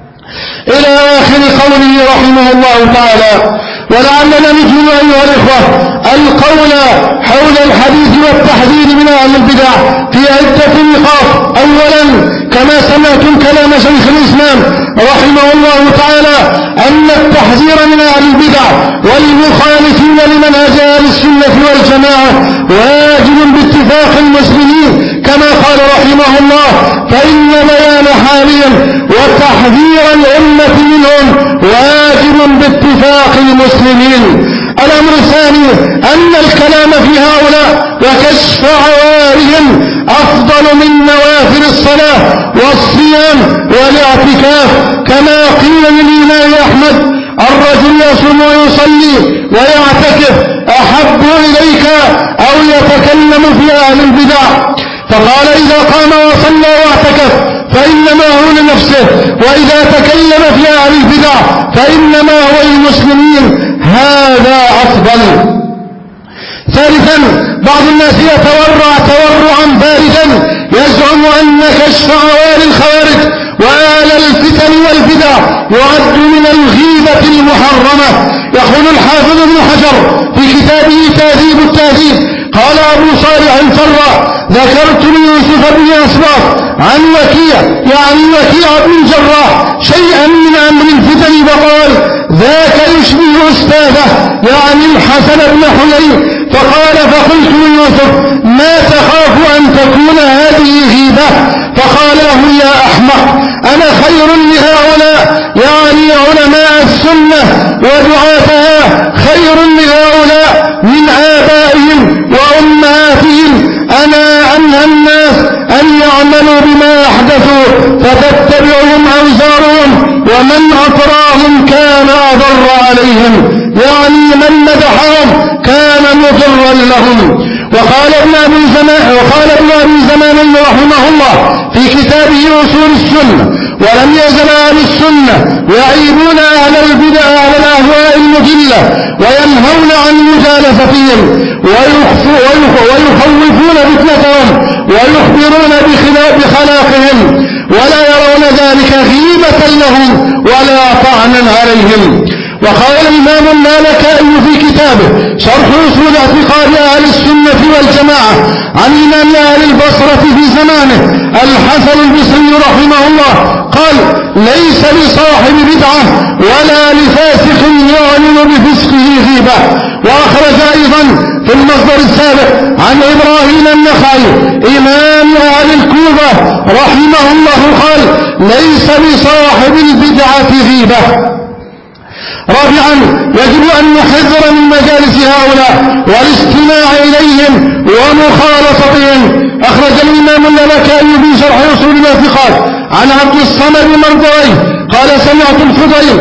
إلى آخر قوله رحمه الله تعالى. ولعلنا نجمع أيها الإخوة القول حول الحديث والتحذير من أهل البدع في عدة نقاط. أولا كما سمعتم كلام شيخ الإسلام رحمه الله تعالى أن التحذير من أهل البدع والمخالفين لمنهج أهل السنة والجماعة واجب باتفاق المسلمين كما قال رحمه الله فإن بيان حالهم وتحذير الأمة منهم واجب باتفاق المسلمين. الأمر الثاني أن الكلام في هؤلاء وكشف عوارهم أفضل من نوافل الصلاة والصيام والاعتكاف كما قيل للإمام أحمد الرجل يصوم ويصلي ويعتكف أحب إليك أو يتكلم في أهل البدع؟ فقال إذا قام وصلى واعتكف فإنما هو لنفسه، وإذا تكلم في أهل البدع فإنما هو للمسلمين، هذا أفضل. ثالثا بعض الناس يتورع تورعا باردا يزعم أن كشف عوار الخوارج وآل الفتن والبدع يعد من الغيبة المحرمة. يقول الحافظ ابن حجر في كتابه تهذيب التهذيب قال أبو صالح الفراء ذكرت ليوسف بن أسباط عن وكيع يعني وكيع بن جراح شيئا من أمر الفتن فقال ذاك يشبه أستاذه يعني الحسن بن حيي، فقال فقلت ليوسف ما تخاف أن تكون هذه غيبة؟ فقال له يا أحمق أنا خير لهؤلاء يعني علماء السنة ودعاتها خير لهؤلاء من آبائهم وأمهاتهم، أنا أنهى الناس أن يعملوا بما أحدثوا فتتبعهم أوزارهم ومن أطراهم كان أضر عليهم، يعني من مدحهم كان مضرا لهم. وقال ابن أبي زمان وقال ابن أبي زمان رحمه الله في كتابه أصول السنة ولم يزل أهل السنة يعيبون أهل البدع أهل الأهواء المضلة وينهون عن مجالستهم ويخوفون فتنتهم ويخبرون بخلاقهم ولا يرون ذلك غيبة لهم ولا طعنا عليهم. وقال الإمام المالكائي في كتابه شرح أصول اعتقاد أهل السنة والجماعة عن إمام أهل البصرة في زمانه الحسن البصري رحمه الله قال ليس لصاحب بدعة ولا لفاسق يعلن بفسقه غيبة. وأخرج أيضا في المصدر السابق عن إبراهيم النخعي إمام أهل الكوفة رحمه الله قال ليس لصاحب البدعة غيبة. رابعا يجب أن نحذر من مجالس هؤلاء والاستماع إليهم ومخالطتهم. أخرج الإمام المالكائي في شرح أصول الاعتقاد عن عبد الصمد المرضعي قال سمعت الفضيل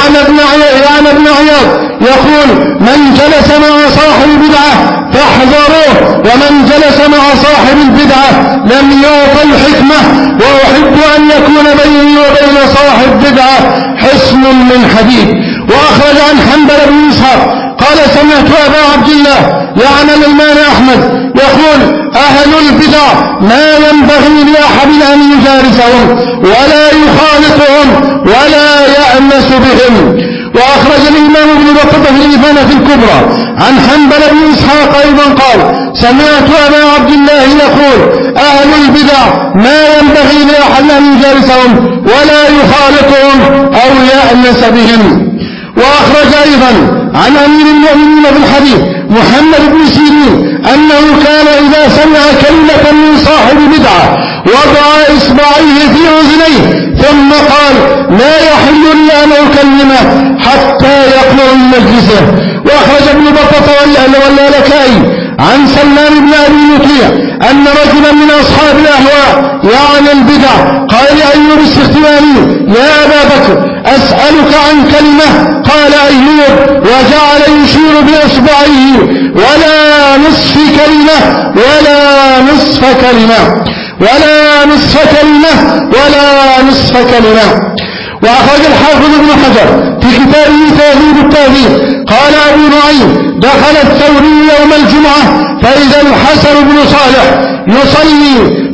يعني ابن عياض يقول من جلس مع صاحب البدعة فاحذروه ومن جلس مع صاحب البدعة لم يعط الحكمة، وأحب أن يكون بيني وبين صاحب بدعة حصن من حديد. وأخرج عن حنبل بن إسحاق قال سمعت أبا عبد الله يعني الإمام أحمد يقول أهل البدع ما ينبغي لأحد أن يجالسهم ولا يخالطهم ولا يأنس بهم. وأخرج الإمام ابن بطة في الإبانة الكبرى عن حنبل بن إسحاق أيضا قال سمعت أبا عبد الله يقول أهل البدع ما ينبغي لأحد أن يجالسهم ولا يخالطهم أو يأنس بهم. وأخرج أيضا عن أمير المؤمنين في الحديث محمد بن سيرين أنه كان إذا سمع كلمة من صاحب بدعة وضع إصبعيه في أذنيه ثم قال لا يحل لي أن أكلمه حتى يقوم من مجلسه. وأخرج ابن بطة واللالكائي عن سلمان بن أبي مطيع أن رجلا من أصحاب الأهواء يعني البدع قال لأيوب السختياني يا أبا بكر أسألك عن كلمة؟ قال أيوب وجعل يشير بإصبعيه ولا نصف كلمة ولا نصف كلمة ولا نصف كلمة ولا نصف كلمة. وأخرج الحافظ ابن حجر في كتابه تهذيب التهذيب قال أبو نعيم دخل الثوري يوم الجمعة فإذا الحسن بن صالح يصلي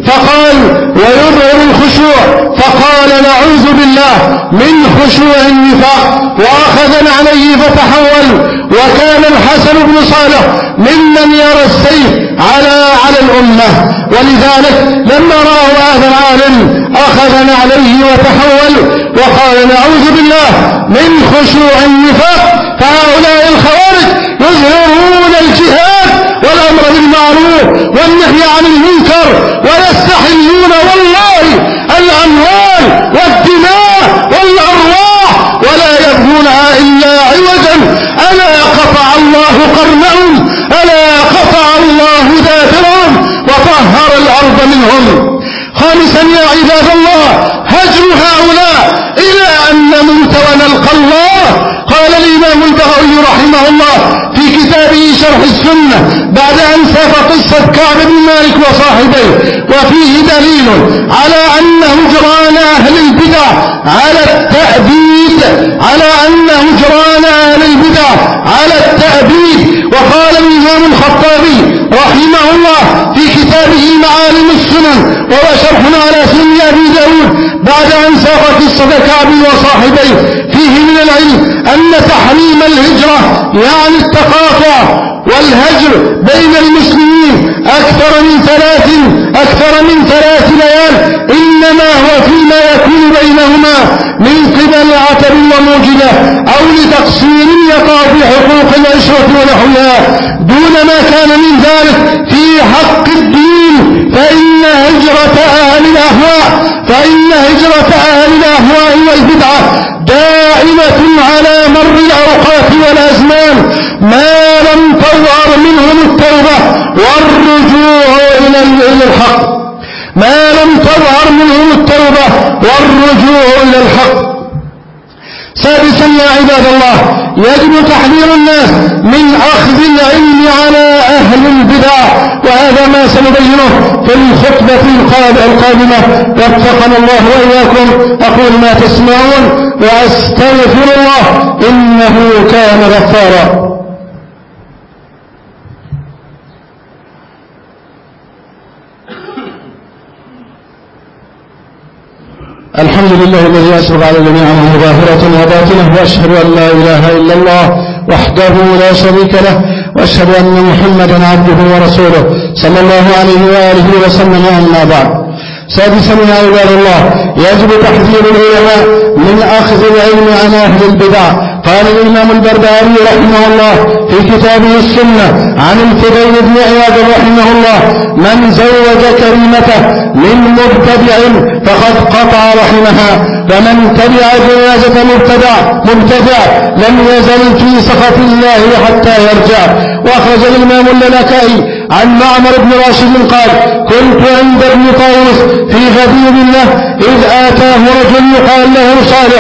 فقال ويظهر الخشوع، فقال نعوذ بالله من خشوع النفاق، وأخذ عليه فتحول. وكان الحسن بن صالح ممن يرى السيف على على الأمة، ولذلك لما رأى هذا العالم أخذ عليه وتحول وقال نعوذ بالله من خشوع النفاق. فهؤلاء الخوارج يظهرون الجهاد والأمر بالمعروف والنهي عن المنكر، ويستحلون والله الأموال والدماء والأرواح ولا يبغونها إلا عوجا. ألا قطع الله قرنهم، ألا قطع الله دابرهم وطهر الأرض منهم. خامسا يا عباد الله هجر هؤلاء إلى أن نموت ونلقى الله. قال الإمام البغوي رحمه الله في كتابه شرح السنة بعد أن ساق قصة كعب بن مالك وصاحبيه، وفيه دليل على أن هجران أهل البدع على التأبيد على أن هجران أهل البدع على التأبيد. وقال الإمام الخطابي رحمه الله في كتابه معالم السنن وهو شرح على سنن أبي داود بعد أن ساق قصة كعب وصاحبيه فيه من العلم أن تحريم الهجرة يعني التقاطع والهجر بين المسلمين أكثر من ثلاث أكثر من ثلاث ليال إنما هو فيما يكون بينهما من قبل عتب وموجبة أو لتقصير يقع في حقوق العشرة ونحوها، دون ما كان من ذلك في حق الدين. فإن هجرة أهل الأهواء فإن هجرة أهل الأهواء والبدعة دائمة على مر الأوقات والأزمان ما لم تظهر منهم التوبة والرجوع إلى الحق ما لم تظهر منهم التوبة والرجوع إلى الحق. سادسا يا عباد الله يجب تحذير الناس من أخذ العلم على أهل البدع، وهذا ما سنبينه في الخطبة القادمة. وفقنا الله وإياكم. أقول ما تسمعون وأستغفر الله إنه كان غفارا. الحمد لله الذي أسرع على جميعهم ظاهرة وباطنة، وأشهد أن لا إله إلا الله وحده لا شريك له، وأشهد أن محمدا عبده ورسوله صلى الله عليه وآله وسلم. أما بعد، سادسا يا عباد الله يجب تحذير العلماء من أخذ العلم عن أهل البدع. قال الإمام البربهاري رحمه الله في كتابه السنة عن الفضيل بن عياض رحمه الله: من زوج كريمته من مبتدع فقد قطع رحمها، ومن تبع جنازة مبتدع مبتدع لم يزل في سخط الله حتى يرجع. وأخرج الإمام اللالكائي عن معمر بن راشد قال: كنت عند ابن طاووس في غدير الله إذ آتاه رجل يقال له صالح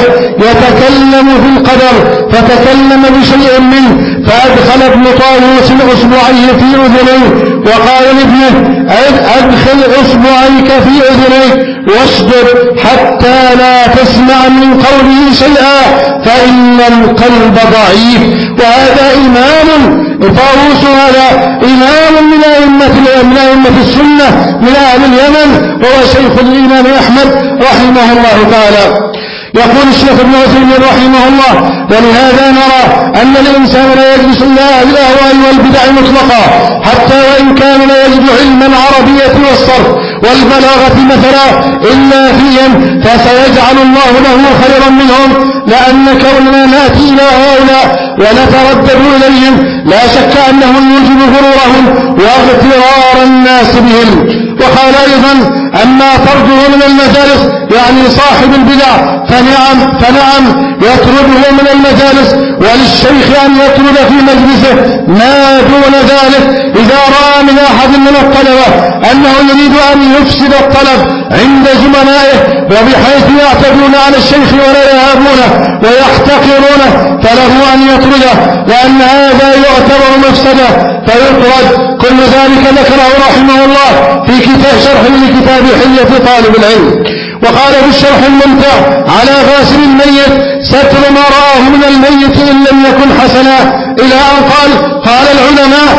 يتكلم في القدر، فتكلم بشيء منه، فأدخل ابن طاووس أصبعيه في أذنيه وقال لابنه: أدخل أصبعيك في أذنيك واشدد حتى لا تسمع من قوله شيئا فإن القلب ضعيف. وهذا إمام طاووس، هذا إمام من أئمة من أئمة السنة من أهل اليمن، وهو شيخ الإمام أحمد رحمه الله تعالى. يقول الشيخ ابن عثيمين رحمه الله: ولهذا نرى أن الإنسان لا يجلس إلا أهل الأهواء والبدع مطلقا، حتى وإن كان لا يجد علم العربية والصرف والبلاغة مثلا إلا فيهم، فسيجعل الله له خيرا منهم، لأن كوننا نأتي إلى هؤلاء ونتردد إليهم لا شك أنه يوجب غرورهم واغترار الناس بهم. وقال أيضا: أما طرده من المجالس يعني صاحب البدع فنعم, فنعم يطرده من المجالس، وللشيخ أن يطرد في مجلسه ما دون ذلك إذا رأى من أحد من الطلبة أنه يريد أن يفسد الطلب عند زملائه وبحيث يعتدون على الشيخ ولا يهابونه ويحتقرونه، فله أن يطرده، لأن هذا يعتبر مفسدة فيطرد. كل ذلك ذكره رحمه الله في كتاب شرح لكتاب حلية طالب العلم. وقال في الشرح الممتع على غاسل الميت: ستر ما رآه من الميت إن لم يكن حسنا، إلى أن قال: قال العلماء إن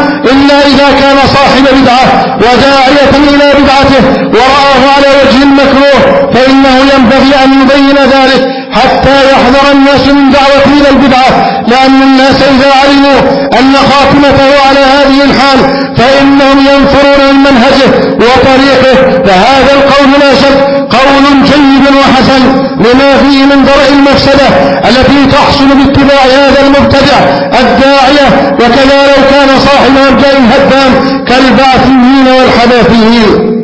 إلا إذا كان صاحب بدعة وداعية إلى بدعته ورآه على وجه المكروه فإنه ينبغي أن يبين ذلك حتى يحذر الناس من دعوته إلى البدعة، لأن الناس إذا علموا أن خاتمته على هذه الحال فإنهم ينفرون من منهجه وطريقه. فهذا القول لا شك قول جيد وحسن لما فيه من درء المفسدة التي تحصل باتباع هذا المبتدع الداعية، وكذا لو كان صاحب مرجع هدام كالبعثيين والحنفيين.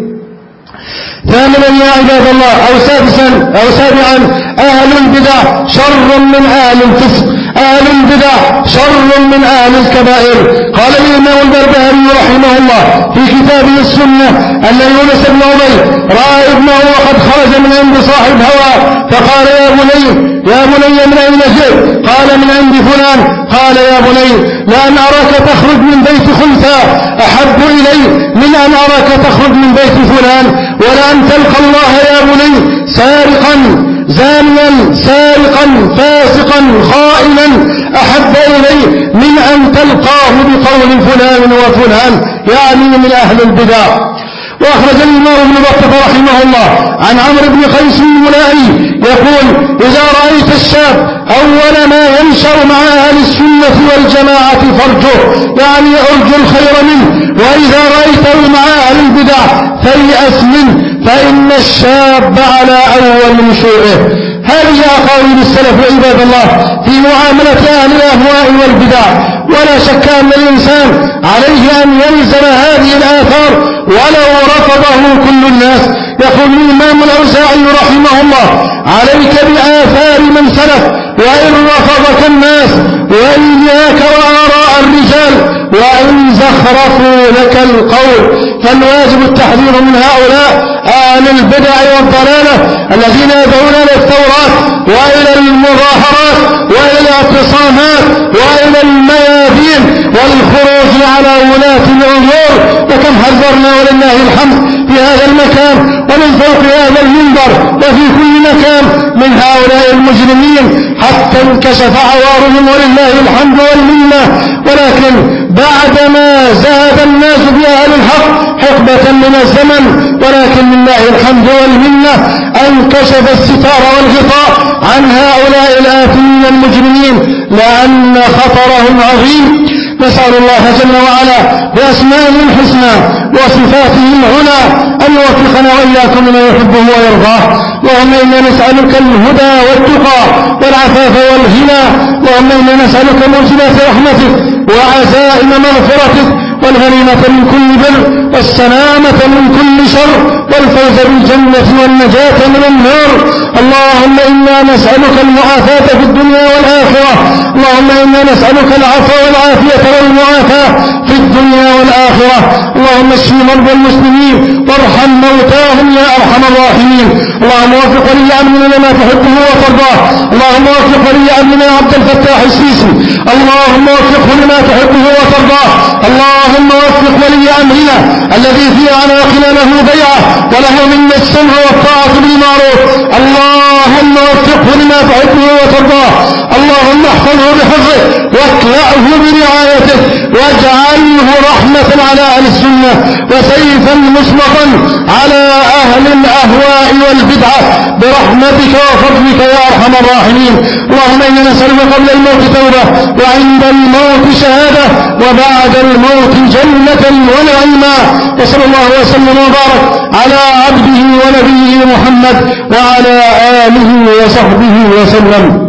ثامنا يا عباد الله أو سادسا أو سابعا أهل البدع شر من أهل الفسق، أهل البدع شر من أهل الكبائر. قال الإمام البربهاري رحمه الله في كتابه السنة أن يونس بن عبيد رأى ابنه وقد خرج من عند صاحب هوى فقال يا بني يا بني من أين جئت؟ قال من عند فلان. قال يا بني لأن أراك تخرج من بيت خنثى أحب إلي من أن أراك تخرج من بيت فلان، ولأن تلقى الله يا بني سارقا زانيا سارقا فاسقا خائنا أحب إلي من أن تلقاه بقول فلان وفلان، يعني من أهل البدع. وأخرج الإمام ابن بطة رحمه الله عن عمرو بن قيس الملائي يقول إذا رأيت الشاب أول ما ينشأ مع أهل السنة والجماعة فرجه، يعني أرجو الخير منه، وإذا رأيته مع أهل البدع فيأس منه، فإن الشاب على أول نشوئه. هذه أقاويل السلف عباد الله في معاملة أهل الأهواء والبدع، ولا شك أن الإنسان عليه أن يلزم هذه الآثار ولو رفضه كل الناس. يقول الإمام الأوزاعي رحمه الله عليك بآثار من سلف وإن رفضك الناس، وإياك وآراء الرجال وإن زخرفوا لك القول. فالواجب التحذير من هؤلاء أهل البدع والضلالة الذين يدعون إلى الثورات وإلى المظاهرات وإلى الاعتصامات وإلى الميادين والخروج على ولاة الأمور. وكم حذرنا ولله الحمد في هذا المكان ومن فوق هذا المنبر وفي كل مكان من هؤلاء المجرمين حتى انكشف عوارهم ولله الحمد والمنة. ولكن بعدما زاد الناس بأهل الحق حقبة من الزمن، ولكن لله الحمد والمنة انكشف الستار والغطاء عن هؤلاء الآثمين المجرمين لأن خطرهم عظيم. نسأل الله جل وعلا بأسمائه الحسنى وصفاته العلى أن يوفقنا وإياكم لما يحبه ويرضاه. اللهم إنا نسألك الهدى والتقى والعفاف والغنى. اللهم إنا نسألك موجبات رحمتك وعزائم مغفرتك والغنيمة من كل بر والسلامة من كل شر والفوز بالجنة والنجاة من النار. اللهم إنا نسألك المعافاة في الدنيا والآخرة. اللهم إنا نسألك العفو والعافية والمعافاة في الدنيا والآخرة. اللهم اشف مرضى المسلمين وارحم موتاهم يا أرحم الراحمين. اللهم وفق ولي أمرنا لما تحبه وترضاه. اللهم وفق ولي أمرنا عبد الفتاح السيسي. اللهم وفقه لما تحبه وترضاه. اللهم وفق ولي أمرنا الذي في أعناقنا له بيعة وله منا السمع والطاعة بالمعروف. اللهم وفقه لما تحبه وترضاه. اللهم احفظه بحفظه واكلأه برعايته واجعله رحمة على أهل السنة وسيفا مسلطا على أهل الأهواء والبدعة برحمتك وفضلك يا أرحم الراحمين. اللهم إنا نسألك قبل الموت توبة وعند الموت شهادة وبعد الموت جنة ونعيما. وصلى الله وسلم وبارك على عبده ونبيه محمد وعلى آله وصحبه وسلم.